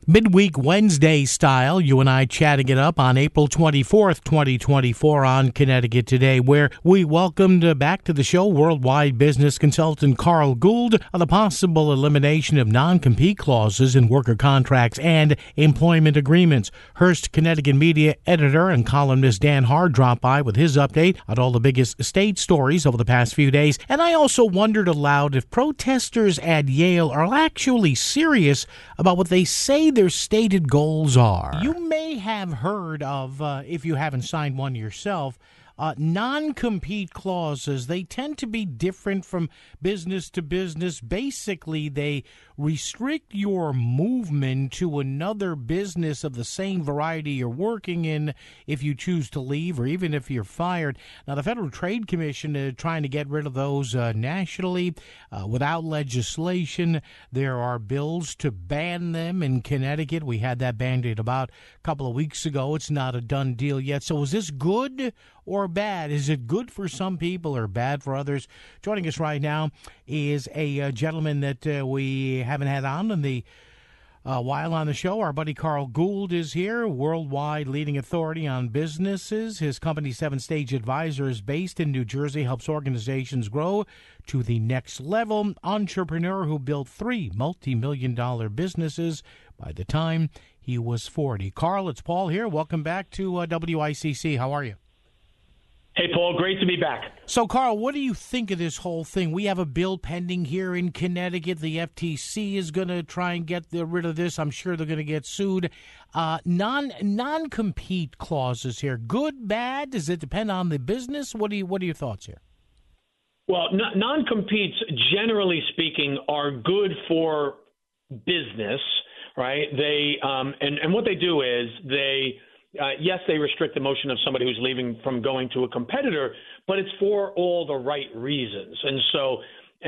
Midweek Wednesday style, you and I chatting it up on April 24th, 2024 on Connecticut Today, where we welcomed back to the show worldwide business consultant Carl Gould on the possible elimination of non-compete clauses in worker contracts and employment agreements. Hearst Connecticut media editor and columnist Dan Hard dropped by with his update on all the biggest state stories over the past few days. And I also wondered aloud if protesters at Yale are actually serious about what they say their stated goals are. You may have heard of, if you haven't signed one yourself, non-compete clauses. They tend to be different from business to business. Basically, they restrict your movement to another business of the same variety you're working in if you choose to leave or even if you're fired. Now, the Federal Trade Commission is trying to get rid of those nationally without legislation. There are bills to ban them in Connecticut. We had that band-aid about a couple of weeks ago. It's not a done deal yet. So is this good or bad? Is it good for some people or bad for others? Joining us right now is a gentleman that we haven't had on in the while on the show. Our buddy Carl Gould is here, worldwide leading authority on businesses. His company, Seven Stage Advisor, is based in New Jersey, helps organizations grow to the next level. Entrepreneur who built 3 multi-million-dollar businesses by the time he was 40. Carl, it's Paul here. Welcome back to WICC. How are you? Hey, Paul, great to be back. So, Carl, what do you think of this whole thing? We have a bill pending here in Connecticut. The FTC is going to try and get rid of this. I'm sure they're going to get sued. Non-compete clauses here, good, bad? Does it depend on the business? What are your thoughts here? Well, non-competes, generally speaking, are good for business, right? They and what they do is yes, they restrict the motion of somebody who's leaving from going to a competitor, but it's for all the right reasons. And so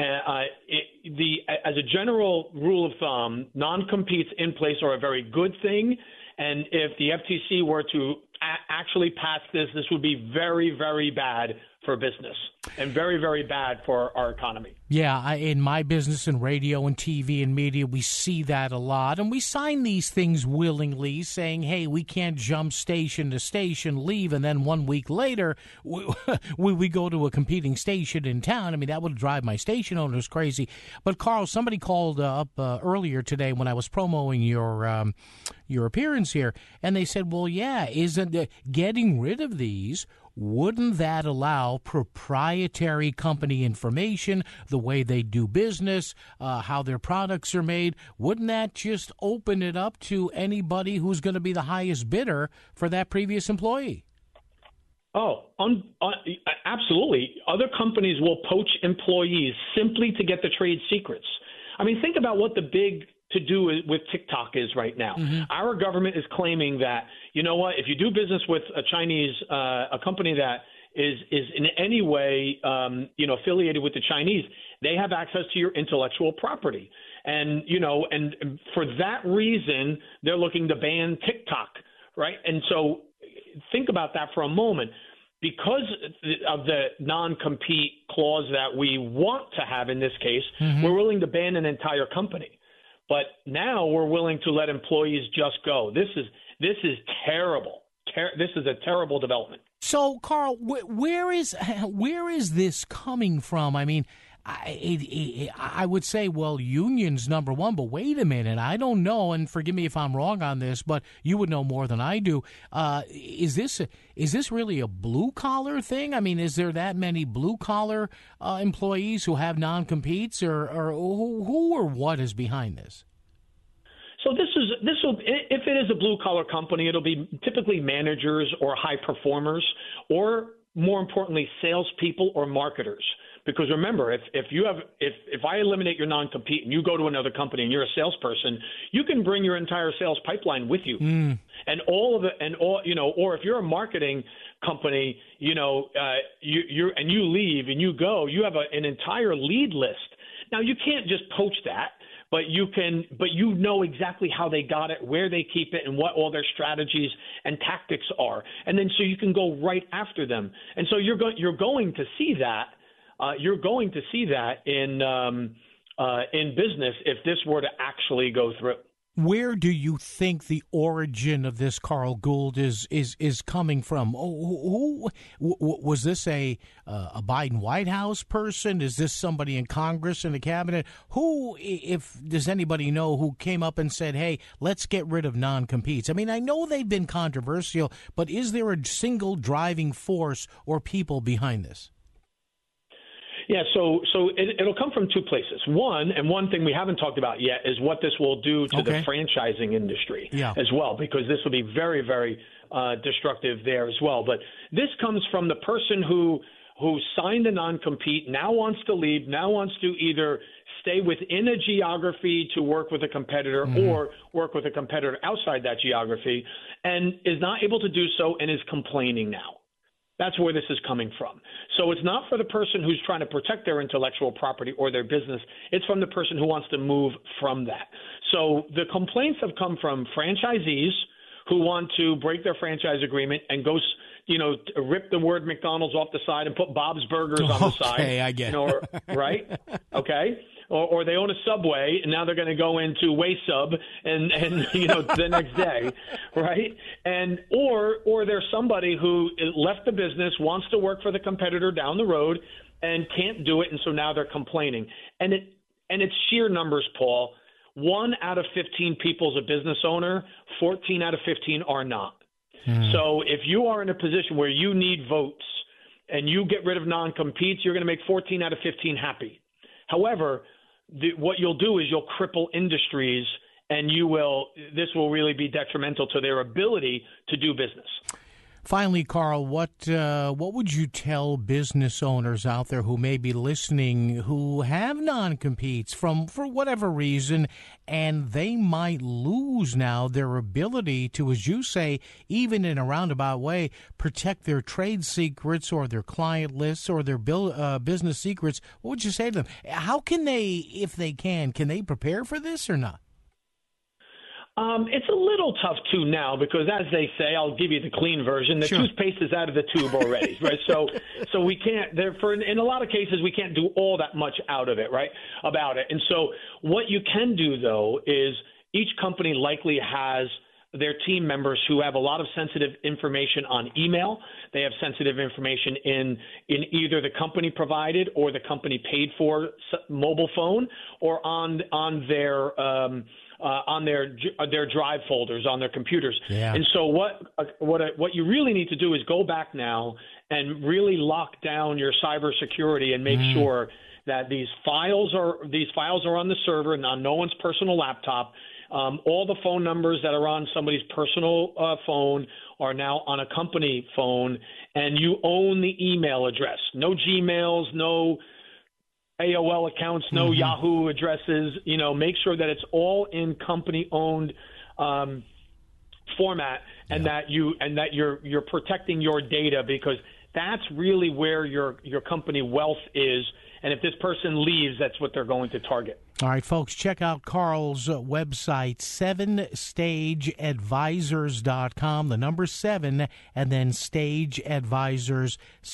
as a general rule of thumb, non-competes in place are a very good thing. And if the FTC were to actually pass this would be very, very bad for business and very, very bad for our economy. Yeah, in my business in radio and TV and media, we see that a lot. And we sign these things willingly saying, hey, we can't jump station to station, leave, and then 1 week later we go to a competing station in town. I mean, that would drive my station owners crazy. But, Carl, somebody called up earlier today when I was promoting your appearance here, and they said, well, yeah, isn't getting rid of these, wouldn't that allow proprietary company information, the way they do business, how their products are made? Wouldn't that just open it up to anybody who's going to be the highest bidder for that previous employee? Oh, absolutely. Other companies will poach employees simply to get the trade secrets. I mean, think about what the big to do with TikTok is right now. Mm-hmm. Our government is claiming that, you know what, if you do business with a Chinese, a company that is in any way, affiliated with the Chinese, they have access to your intellectual property. And, and for that reason, they're looking to ban TikTok, right? And so think about that for a moment. Because of the non-compete clause that we want to have in this case, mm-hmm. we're willing to ban an entire company. But now we're willing to let employees just go. This is terrible. This is a terrible development. So, Carl, where is this coming from? I mean, I would say, well, unions number one, but wait a minute, I don't know, and forgive me if I'm wrong on this, but you would know more than I do. Is this really a blue collar thing? I mean, is there that many blue collar employees who have non-competes, or who or what is behind this? So this will, if it is a blue collar company, it'll be typically managers or high performers, or more importantly, salespeople or marketers. Because remember, if I eliminate your non-compete and you go to another company and you're a salesperson, you can bring your entire sales pipeline with you, and or if you're a marketing company, you leave and you go, you have an entire lead list. Now you can't just poach that. But you know exactly how they got it, where they keep it, and what all their strategies and tactics are, and then so you can go right after them. And so you're going to see that. You're going to see that in business if this were to actually go through. Where do you think the origin of this, Carl Gould, is coming from? Who was this a Biden White House person? Is this somebody in Congress in the cabinet? Who, if does anybody know, who came up and said, "Hey, let's get rid of non-competes"? I mean, I know they've been controversial, but is there a single driving force or people behind this? Yeah, so it'll come from two places. One thing we haven't talked about yet is what this will do to the franchising industry as well, because this will be very, very destructive there as well. But this comes from the person who signed a non-compete, now wants to leave, now wants to either stay within a geography to work with a competitor or work with a competitor outside that geography, and is not able to do so and is complaining now. That's where this is coming from. So it's not for the person who's trying to protect their intellectual property or their business. It's from the person who wants to move from that. So the complaints have come from franchisees who want to break their franchise agreement and go, rip the word McDonald's off the side and put Bob's Burgers on the side. Okay, I get it. Right? Okay. Or they own a Subway, and now they're going to go into Way Sub and the next day, right? And or there's somebody who left the business, wants to work for the competitor down the road, and can't do it, and so now they're complaining. And it's sheer numbers, Paul. 1 out of 15 people is a business owner. 14 out of 15 are not. So if you are in a position where you need votes and you get rid of non-competes, you're going to make 14 out of 15 happy. However, what you'll do is you'll cripple industries, and this will really be detrimental to their ability to do business. Finally, Carl, what would you tell business owners out there who may be listening who have non-competes for whatever reason, and they might lose now their ability to, as you say, even in a roundabout way, protect their trade secrets or their client lists or their business secrets? What would you say to them? How can they, if they can they prepare for this or not? It's a little tough too now because, as they say, I'll give you the clean version. The toothpaste is out of the tube already, right? So we can't. In a lot of cases, we can't do all that much out of it, right? About it. And so what you can do though is each company likely has their team members who have a lot of sensitive information on email. They have sensitive information in either the company provided or the company paid for mobile phone, or on their drive folders on their computers. Yeah. And so what you really need to do is go back now and really lock down your cybersecurity and make sure that these files are on the server and on no one's personal laptop. All the phone numbers that are on somebody's personal phone are now on a company phone, and you own the email address. No Gmails, no AOL accounts, no Yahoo addresses. Make sure that it's all in company-owned format, and that you're protecting your data, because that's really where your company wealth is. And if this person leaves, that's what they're going to target. All right, folks, check out Carl's website, 7stageadvisors.com, the number 7, and then Stage Advisors,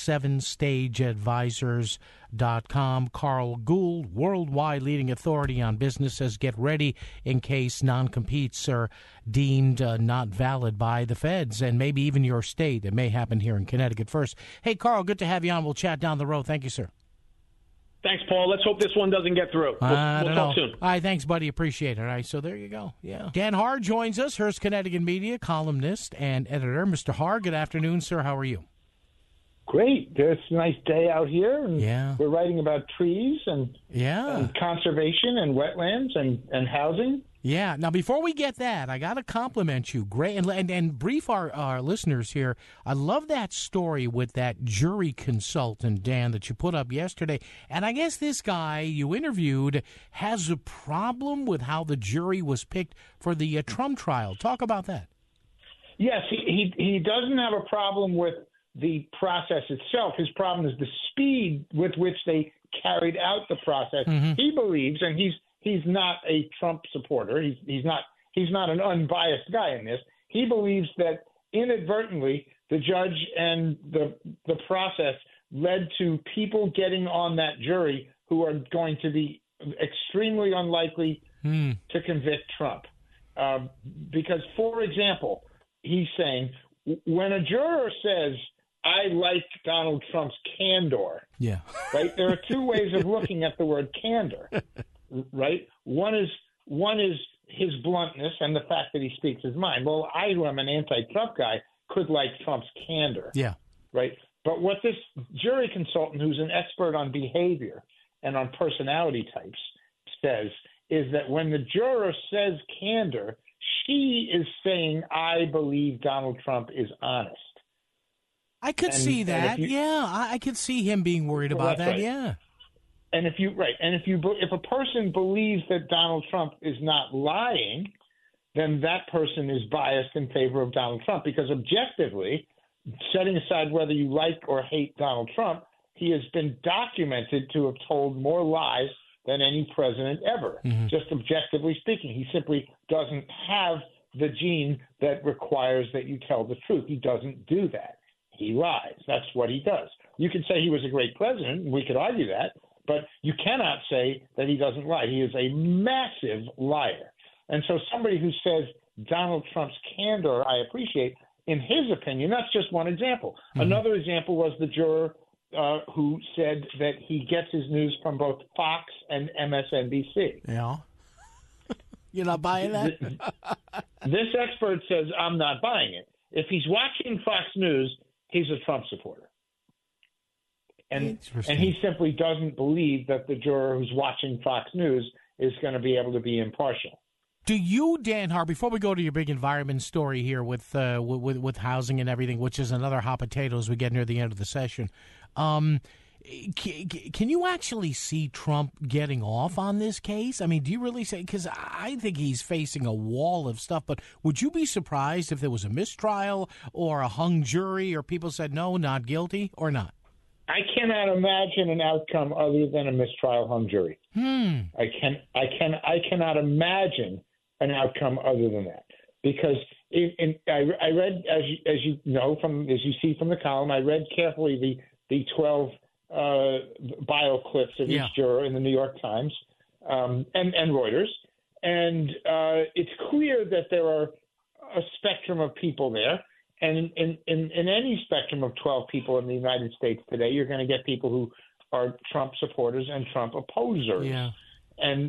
7stageadvisors.com. Carl Gould, worldwide leading authority on business, says get ready in case non-competes are deemed not valid by the feds and maybe even your state. It may happen here in Connecticut first. Hey, Carl, good to have you on. We'll chat down the road. Thank you, sir. Thanks, Paul. Let's hope this one doesn't get through. We'll talk soon. All right, thanks, buddy. Appreciate it. All right, so there you go. Yeah. Dan Haar joins us, Hearst Connecticut Media columnist and editor. Mr. Haar, good afternoon, sir. How are you? Great. It's a nice day out here, and we're writing about trees and conservation and wetlands and housing. Yeah. Now, before we get that, I got to compliment you. Great. And brief our listeners here. I love that story with that jury consultant, Dan, that you put up yesterday. And I guess this guy you interviewed has a problem with how the jury was picked for the Trump trial. Talk about that. Yes, he doesn't have a problem with the process itself. His problem is the speed with which they carried out the process. He believes, and he's not a Trump supporter. He's not an unbiased guy in this. He believes that inadvertently the judge and the process led to people getting on that jury who are going to be extremely unlikely to convict Trump. Because, for example, he's saying when a juror says, I like Donald Trump's candor, yeah, right? There are two ways of looking at the word candor, right? One is his bluntness and the fact that he speaks his mind. Well, I, who am an anti-Trump guy, could like Trump's candor, yeah, right? But what this jury consultant, who's an expert on behavior and on personality types, says is that when the juror says candor, she is saying, I believe Donald Trump is honest. I could see that. I could see him being worried about that. Right. Yeah. And if a person believes that Donald Trump is not lying, then that person is biased in favor of Donald Trump, because objectively, setting aside whether you like or hate Donald Trump, he has been documented to have told more lies than any president ever, just objectively speaking. He simply doesn't have the gene that requires that you tell the truth. He doesn't do that. He lies. That's what he does. You could say he was a great president, and we could argue that, but you cannot say that he doesn't lie. He is a massive liar. And so somebody who says Donald Trump's candor, I appreciate, in his opinion, that's just one example. Another example was the juror who said that he gets his news from both Fox and MSNBC. Yeah. You're not buying that? This expert says, I'm not buying it. If he's watching Fox News, he's a Trump supporter. And he simply doesn't believe that the juror who's watching Fox News is going to be able to be impartial. Do you, Dan Har, before we go to your big environment story here with housing and everything, which is another hot potato as we get near the end of the session, can you actually see Trump getting off on this case? I mean, do you really say, because I think he's facing a wall of stuff, but would you be surprised if there was a mistrial or a hung jury or people said no, not guilty, or not? I cannot imagine an outcome other than a mistrial hung jury. I cannot imagine an outcome other than that, because I read, as you know, as you see from the column, I read carefully the 12 bio clips of each juror in the New York Times and Reuters, and it's clear that there are a spectrum of people there. And in any spectrum of 12 people in the United States today, you're going to get people who are Trump supporters and Trump opposers. Yeah. And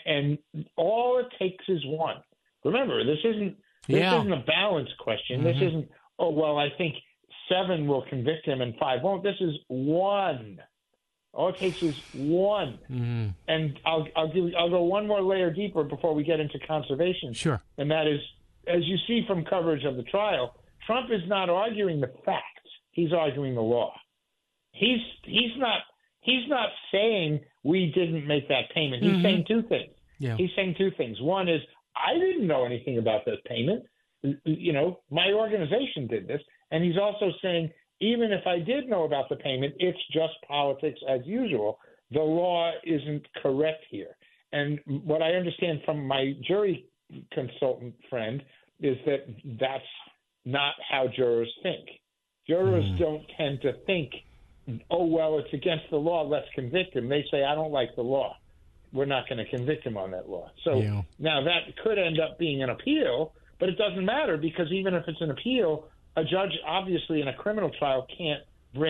all it takes is one. Remember, this isn't a balance question. This isn't, I think 7 will convict him and 5 won't. This is one. All it takes is one. And I'll go one more layer deeper before we get into conservation. Sure. And that is, as you see from coverage of the trial, Trump is not arguing the facts. He's arguing the law. He's not saying we didn't make that payment. He's saying two things. Yeah. He's saying two things. One is, I didn't know anything about this payment. You know, my organization did this. And he's also saying, even if I did know about the payment, it's just politics as usual. The law isn't correct here. And what I understand from my jury consultant friend is that that's not how jurors think. Jurors don't tend to think, it's against the law, let's convict him. They say, I don't like the law. We're not going to convict him on that law. So now that could end up being an appeal, but it doesn't matter, because even if it's an appeal, a judge obviously in a criminal trial can't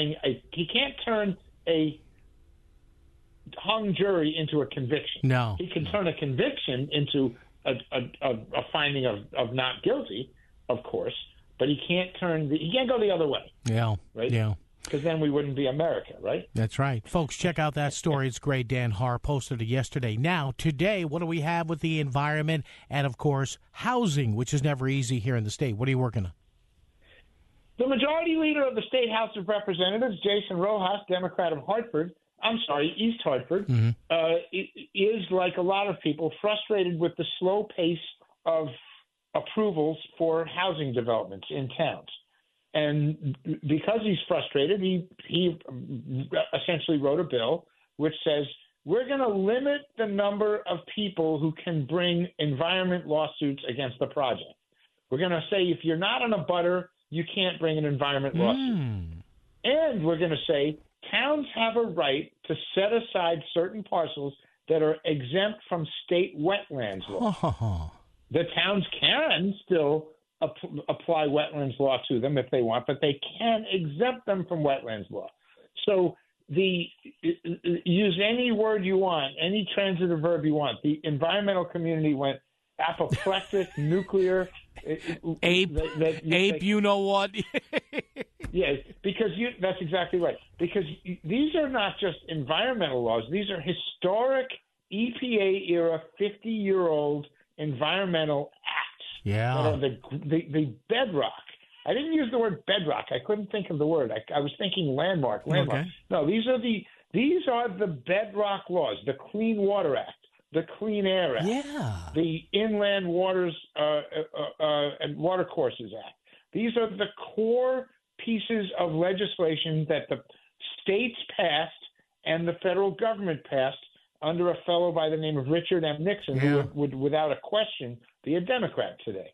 turn a hung jury into a conviction. No. He can turn a conviction into a finding of not guilty, of course, but he can't go the other way. Yeah. Right? Yeah. Because then we wouldn't be America, right? That's right. Folks, check out that story. It's great. Dan Har posted it yesterday. Now, today, what do we have with the environment and, of course, housing, which is never easy here in the state? What are you working on? The majority leader of the State House of Representatives, Jason Rojas, Democrat of East Hartford, is, like a lot of people, frustrated with the slow pace of approvals for housing developments in towns. And because he's frustrated, he essentially wrote a bill which says we're going to limit the number of people who can bring environment lawsuits against the project. We're going to say if you're not an abutter, you can't bring an environment lawsuit. And we're going to say towns have a right to set aside certain parcels that are exempt from state wetlands law. the towns can still apply wetlands law to them if they want, but they can exempt them from wetlands law. So use any word you want, any transitive verb you want. The environmental community went apoplectic, nuclear. Ape, you know what? Yes, because that's exactly right. Because these are not just environmental laws. These are historic EPA-era 50-year-old environmental acts. Yeah. That are the bedrock. I didn't use the word bedrock. I couldn't think of the word. I was thinking landmark. Okay. No, these are the bedrock laws. The Clean Water Act, the Clean Air Act, the Inland Waters and Watercourses Act. These are the core pieces of legislation that the states passed and the federal government passed under a fellow by the name of Richard M. Nixon, who would, without a question, be a Democrat today.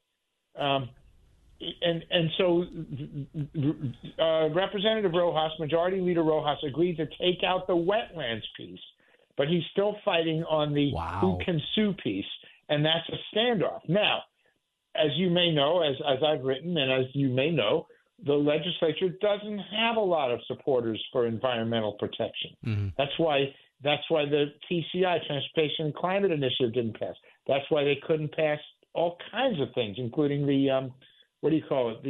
And so Representative Rojas, Majority Leader Rojas, agreed to take out the wetlands piece, but he's still fighting on the who can sue piece, and that's a standoff. Now, as you may know, as I've written, and as you may know, the legislature doesn't have a lot of supporters for environmental protection. Mm-hmm. That's why the TCI, Transportation and Climate Initiative, didn't pass. That's why they couldn't pass all kinds of things, including the what do you call it?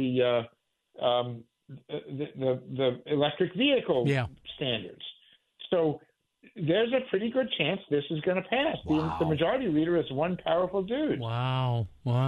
The electric vehicle standards. So there's a pretty good chance this is going to pass. Wow. The majority leader is one powerful dude. Wow.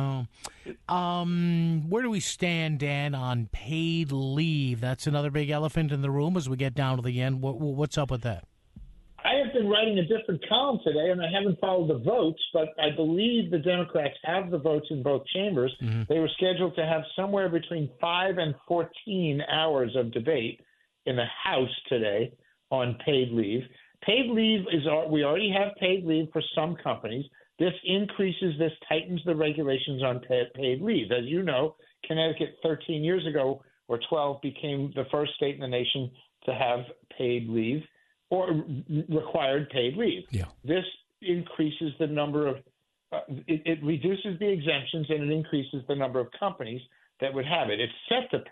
Where do we stand, Dan, on paid leave? That's another big elephant in the room as we get down to the end. What's up with that? I have been writing a different column today, and I haven't followed the votes, but I believe the Democrats have the votes in both chambers. Mm-hmm. They were scheduled to have somewhere between 5 and 14 hours of debate in the House today on paid leave. Paid leave we already have paid leave for some companies. This tightens the regulations on paid leave. As you know, Connecticut 13 years ago or 12 became the first state in the nation to have paid leave or required paid leave. Yeah. This increases the number of it reduces the exemptions and it increases the number of companies that would have it. It's set to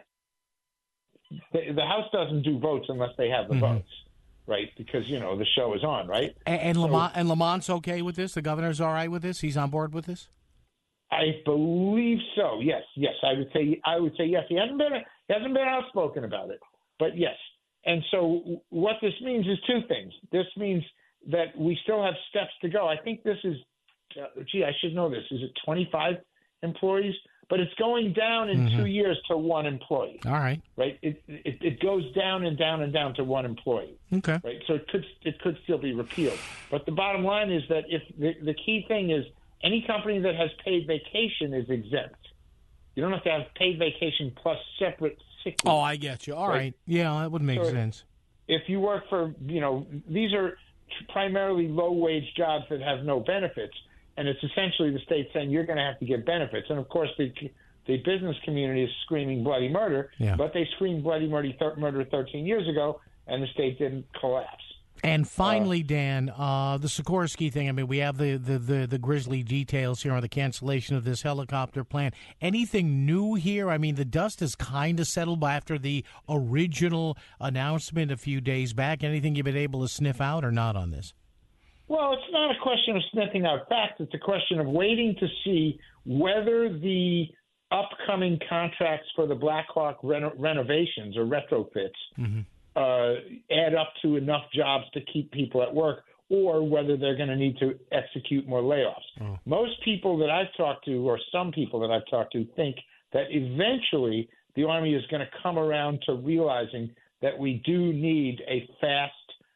the House doesn't do votes unless they have the votes. Right, because the show is on, right? And Lamont's okay with this. The governor's all right with this. He's on board with this. I believe so. Yes. I would say yes. He hasn't been outspoken about it, but yes. And so what this means is two things. This means that we still have steps to go. I think this is, I should know this. Is it 25 employees? But it's going down in 2 years to one employee. All right. Right. It goes down and down and down to one employee. Okay. Right. So it could still be repealed. But the bottom line is that if the key thing is any company that has paid vacation is exempt. You don't have to have paid vacation plus separate sick leave. Oh, I get you. All right. Yeah, that would make sense. If you work for, these are primarily low-wage jobs that have no benefits. And it's essentially the state saying you're going to have to get benefits. And, of course, the business community is screaming bloody murder, but they screamed bloody murder 13 years ago, and the state didn't collapse. And finally, Dan, the Sikorsky thing, I mean, we have the grisly details here on the cancellation of this helicopter plan. Anything new here? I mean, the dust has kind of settled after the original announcement a few days back. Anything you've been able to sniff out or not on this? Well, it's not a question of sniffing out facts. It's a question of waiting to see whether the upcoming contracts for the Black Hawk renovations or retrofits add up to enough jobs to keep people at work or whether they're going to need to execute more layoffs. Oh. Most people that I've talked to or some people that I've talked to think that eventually the Army is going to come around to realizing that we do need a fast,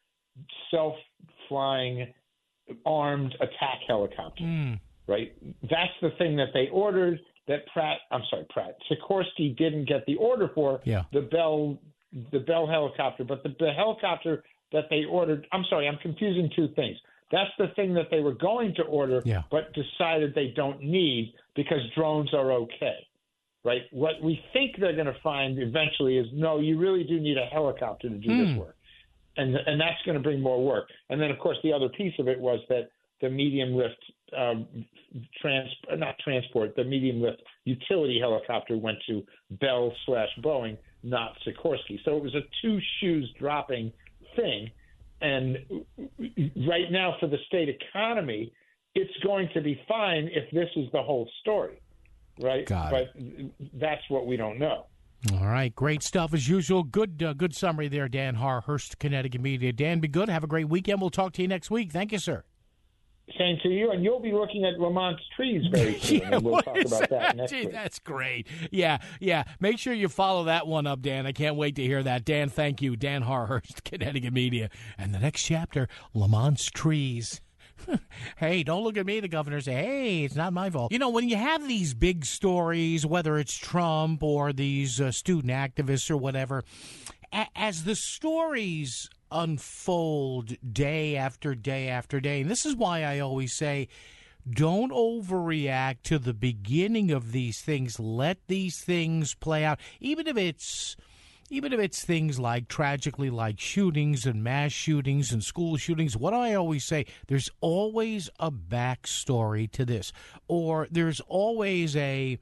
self-flying armed attack helicopter, right? That's the thing that they ordered that Sikorsky didn't get the order for, the Bell helicopter, but the helicopter that they ordered, I'm confusing two things. That's the thing that they were going to order, but decided they don't need because drones are okay, right? What we think they're going to find eventually is, no, you really do need a helicopter to do this work. And that's going to bring more work. And then, of course, the other piece of it was that the medium lift the medium lift utility helicopter went to Bell/Boeing, not Sikorsky. So it was a two shoes dropping thing. And right now for the state economy, it's going to be fine if this is the whole story, right? But that's what we don't know. All right, great stuff as usual. Good summary there, Dan Haar, Hearst, Connecticut Media. Dan, be good. Have a great weekend. We'll talk to you next week. Thank you, sir. Same to you, and you'll be looking at Lamont's trees very soon, and we'll talk about that next week. That's great. Yeah. Make sure you follow that one up, Dan. I can't wait to hear that. Dan, thank you. Dan Haar, Hearst, Connecticut Media. And the next chapter, Lamont's trees. Hey, don't look at me, the governor. Say, hey, it's not my fault. You know, when you have these big stories, whether it's Trump or these student activists or whatever, as the stories unfold day after day after day, and this is why I always say, don't overreact to the beginning of these things. Let these things play out, even if it's things like tragically like shootings and mass shootings and school shootings. What do I always say? There's always a backstory to this, or there's always a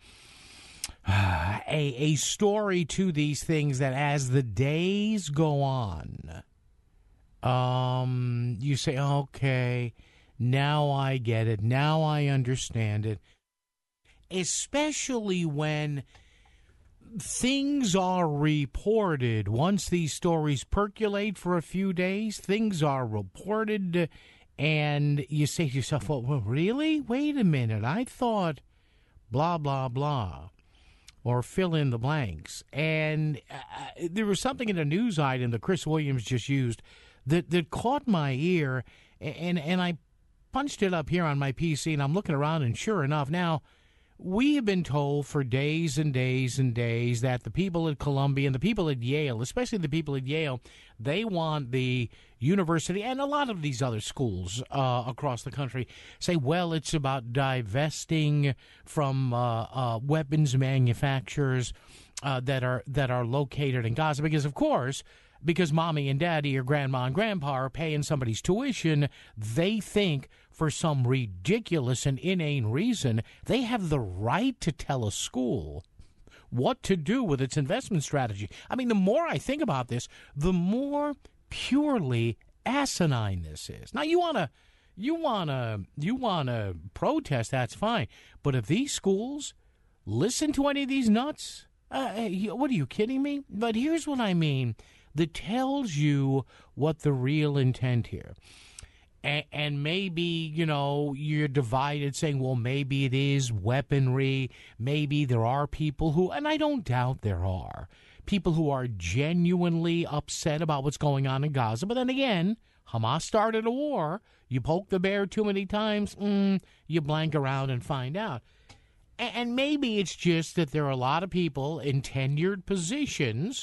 story to these things that as the days go on, you say, okay, now I get it. Now I understand it. Especially when things are reported. Once these stories percolate for a few days, things are reported, and you say to yourself, well, really? Wait a minute. I thought blah, blah, blah, or fill in the blanks. And there was something in a news item that Chris Williams just used that caught my ear, and I punched it up here on my PC, and I'm looking around, and sure enough, now, we have been told for days and days and days that the people at Columbia and the people at Yale, especially the people at Yale, they want the university and a lot of these other schools across the country say, well, it's about divesting from weapons manufacturers that are located in Gaza. Because, of course, because mommy and daddy or grandma and grandpa are paying somebody's tuition, they think for some ridiculous and inane reason, they have the right to tell a school what to do with its investment strategy. I mean, the more I think about this, the more purely asinine this is. Now, you wanna protest, that's fine. But if these schools listen to any of these nuts, what are you kidding me? But here's what I mean. That tells you what the real intent here. And maybe, you're divided saying, well, maybe it is weaponry. Maybe there are people who, and I don't doubt there are, people who are genuinely upset about what's going on in Gaza. But then again, Hamas started a war. You poke the bear too many times, you blank around and find out. And maybe it's just that there are a lot of people in tenured positions,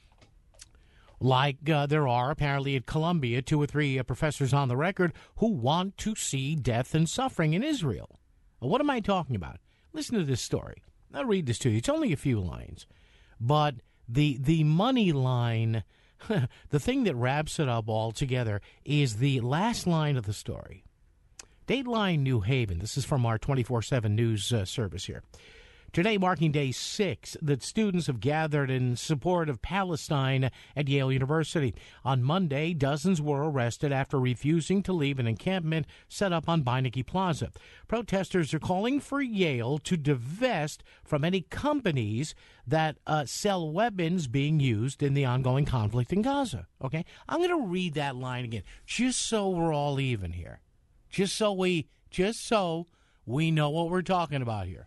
like there are apparently at Columbia, 2 or 3 professors on the record who want to see death and suffering in Israel. What am I talking about? Listen to this story. I'll read this to you. It's only a few lines. But the money line, the thing that wraps it up all together is the last line of the story. Dateline New Haven. This is from our 24/7 news service here. Today marking day 6 that students have gathered in support of Palestine at Yale University. On Monday, dozens were arrested after refusing to leave an encampment set up on Beinecke Plaza. Protesters are calling for Yale to divest from any companies that sell weapons being used in the ongoing conflict in Gaza. Okay? I'm going to read that line again, just so we're all even here. Just so we know what we're talking about here.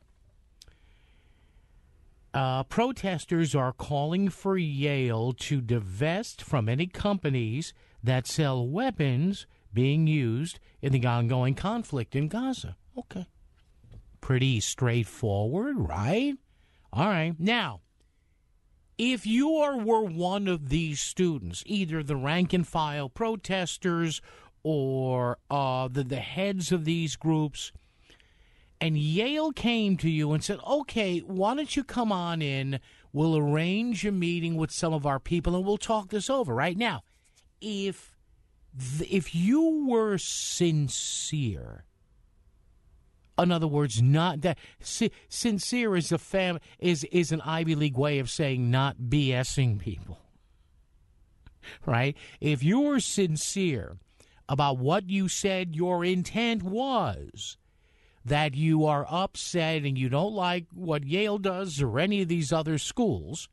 Protesters are calling for Yale to divest from any companies that sell weapons being used in the ongoing conflict in Gaza. Okay. Pretty straightforward, right? All right. Now, if you were one of these students, either the rank-and-file protesters or the heads of these groups, and Yale came to you and said, okay, why don't you come on in? We'll arrange a meeting with some of our people, and we'll talk this over right now. If you were sincere In other words, not that sincere is is an Ivy League way of saying not BSing people, right? If you're sincere about what you said your intent was, that you are upset and you don't like what Yale does or any of these other schools,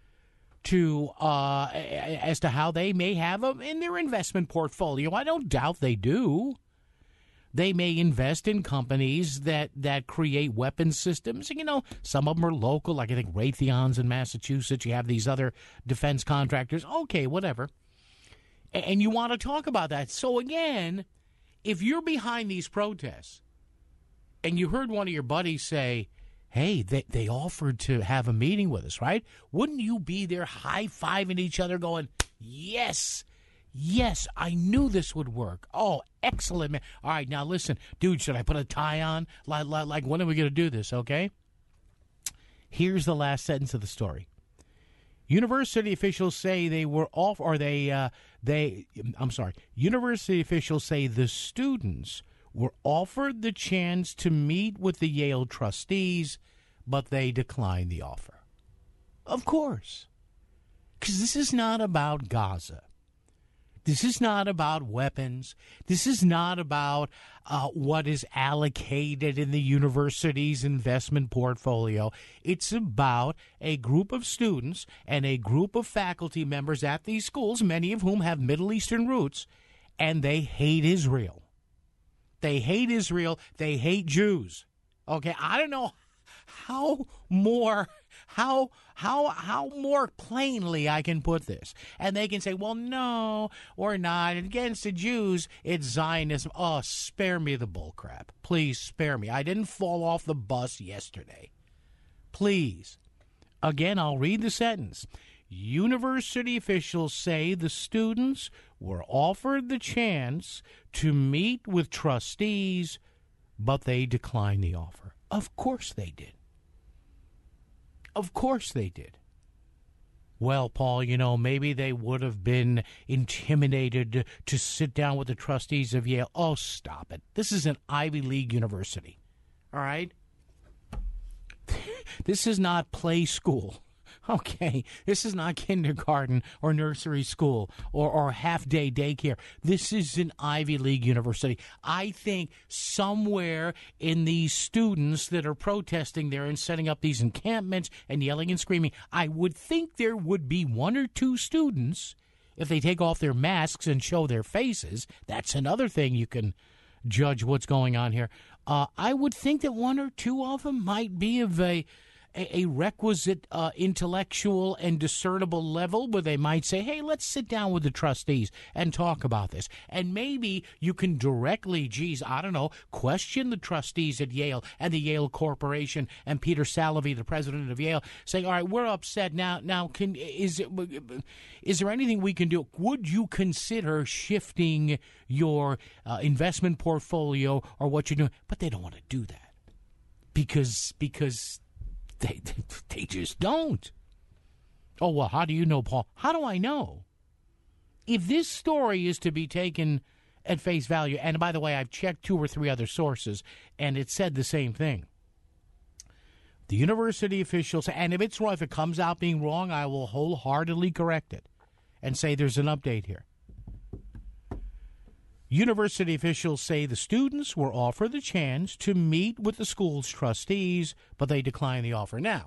as to how they may have them in their investment portfolio. I don't doubt they do. They may invest in companies that create weapons systems. You know, some of them are local, like I think Raytheon's in Massachusetts. You have these other defense contractors. Okay, whatever. And you want to talk about that. So again, if you're behind these protests and you heard one of your buddies say, hey, they offered to have a meeting with us, right? Wouldn't you be there high-fiving each other going, yes, yes, I knew this would work. Oh, excellent, man. All right, now listen, dude, should I put a tie on? Like when are we going to do this, okay? Here's the last sentence of the story. University officials say University officials say the students were offered the chance to meet with the Yale trustees, but they declined the offer. Of course. Because this is not about Gaza. This is not about weapons. This is not about what is allocated in the university's investment portfolio. It's about a group of students and a group of faculty members at these schools, many of whom have Middle Eastern roots, and they hate Israel. They hate Israel. They hate Jews. Okay, I don't know how more plainly I can put this. And they can say, well, no, we're not against the Jews. It's Zionism. Oh, spare me the bullcrap. Please spare me. I didn't fall off the bus yesterday. Please. Again, I'll read the sentence. University officials say the students were offered the chance to meet with trustees, but they declined the offer. Of course they did. Of course they did. Well, Paul, maybe they would have been intimidated to sit down with the trustees of Yale. Oh, stop it. This is an Ivy League university. All right? This is not play school. Okay, this is not kindergarten or nursery school or half-day daycare. This is an Ivy League university. I think somewhere in these students that are protesting there and setting up these encampments and yelling and screaming, I would think there would be one or two students, if they take off their masks and show their faces. That's another thing you can judge what's going on here. I would think that one or two of them might be of a requisite intellectual and discernible level where they might say, hey, let's sit down with the trustees and talk about this. And maybe you can directly, question the trustees at Yale and the Yale Corporation and Peter Salovey, the president of Yale, saying, all right, we're upset now. Now, is there anything we can do? Would you consider shifting your investment portfolio or what you're doing? But they don't want to do that because they just don't. Oh, well, how do you know, Paul? How do I know? If this story is to be taken at face value, and by the way, I've checked 2 or 3 other sources, and it said the same thing. The university officials, and if it comes out being wrong, I will wholeheartedly correct it and say there's an update here. University officials say the students were offered the chance to meet with the school's trustees, but they declined the offer. Now,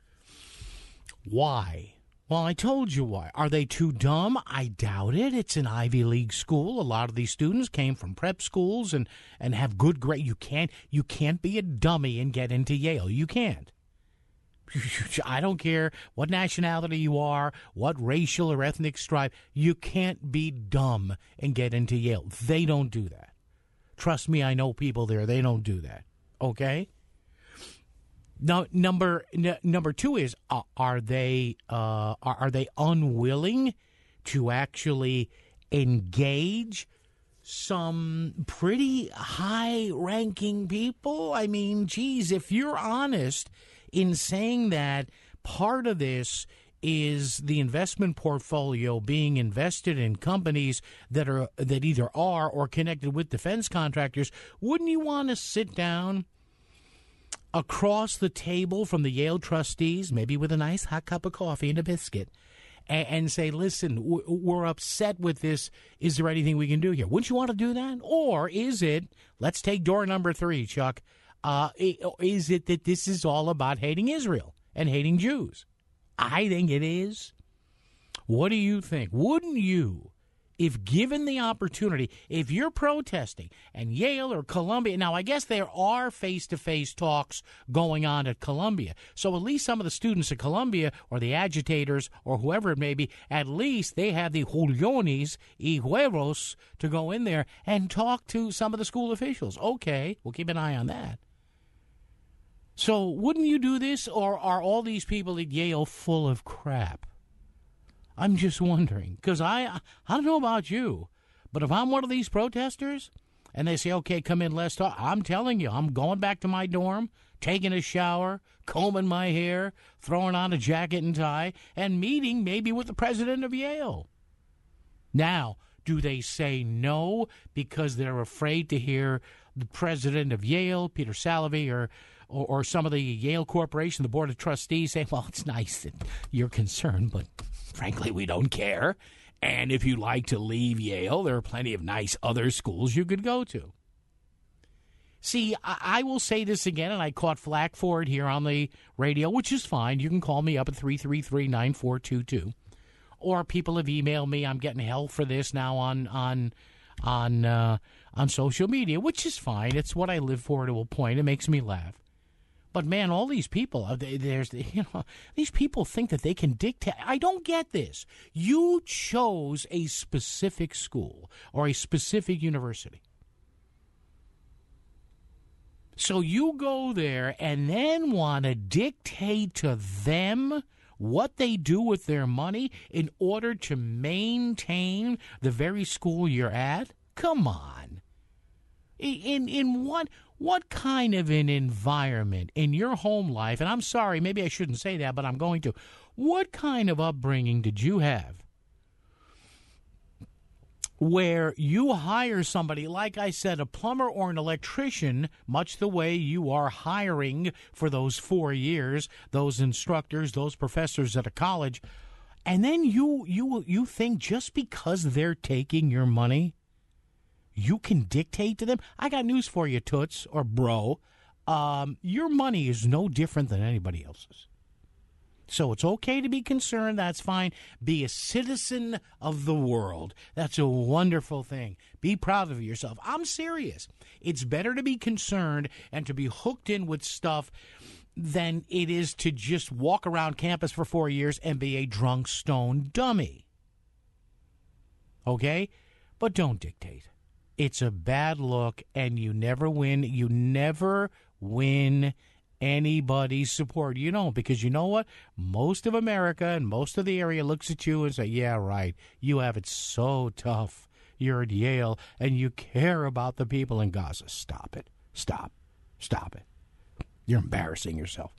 why? Well, I told you why. Are they too dumb? I doubt it. It's an Ivy League school. A lot of these students came from prep schools and have good grades. You can't be a dummy and get into Yale. You can't. I don't care what nationality you are, what racial or ethnic stripe. You can't be dumb and get into Yale. They don't do that. Trust me, I know people there. They don't do that. Okay? Now, number 2 is are they unwilling to actually engage some pretty high-ranking people? I mean, geez, if you're honest in saying that part of this is the investment portfolio being invested in companies that either are or connected with defense contractors, wouldn't you want to sit down across the table from the Yale trustees, maybe with a nice hot cup of coffee and a biscuit, and say, listen, we're upset with this. Is there anything we can do here? Wouldn't you want to do that? Or is it, let's take door number 3, Chuck, is it that this is all about hating Israel and hating Jews? I think it is. What do you think? Wouldn't you, if given the opportunity, if you're protesting and Yale or Columbia, now I guess there are face-to-face talks going on at Columbia, so at least some of the students at Columbia or the agitators or whoever it may be, at least they have the Juliones y Huevos to go in there and talk to some of the school officials. Okay, we'll keep an eye on that. So wouldn't you do this, or are all these people at Yale full of crap? I'm just wondering, because I don't know about you, but if I'm one of these protesters and they say, okay, come in, let's talk, I'm telling you, I'm going back to my dorm, taking a shower, combing my hair, throwing on a jacket and tie, and meeting maybe with the president of Yale. Now, do they say no because they're afraid to hear the president of Yale, Peter Salovey, or some of the Yale Corporation, the Board of Trustees, say, well, it's nice that you're concerned, but frankly, we don't care. And if you'd like to leave Yale, there are plenty of nice other schools you could go to. See, I will say this again, and I caught flack for it here on the radio, which is fine. You can call me up at 333-9422. Or people have emailed me. I'm getting hell for this now on social media, which is fine. It's what I live for to a point. It makes me laugh. But man, all these people, these people think that they can dictate. I don't get this. You chose a specific school or a specific university. So you go there and then want to dictate to them what they do with their money in order to maintain the very school you're at? Come on. In what kind of an environment in your home life, and I'm sorry, maybe I shouldn't say that, but I'm going to, what kind of upbringing did you have where you hire somebody, like I said, a plumber or an electrician, much the way you are hiring for those 4 years, those instructors, those professors at a college, and then you think just because they're taking your money, you can dictate to them? I got news for you, Toots or bro. Your money is no different than anybody else's. So it's okay to be concerned. That's fine. Be a citizen of the world. That's a wonderful thing. Be proud of yourself. I'm serious. It's better to be concerned and to be hooked in with stuff than it is to just walk around campus for 4 years and be a drunk, stone dummy. Okay? But don't dictate. It's a bad look, and you never win. You never win anybody's support. You don't, because you know what? Most of America and most of the area looks at you and say, yeah, right, you have it so tough. You're at Yale, and you care about the people in Gaza. Stop it. Stop it. You're embarrassing yourself.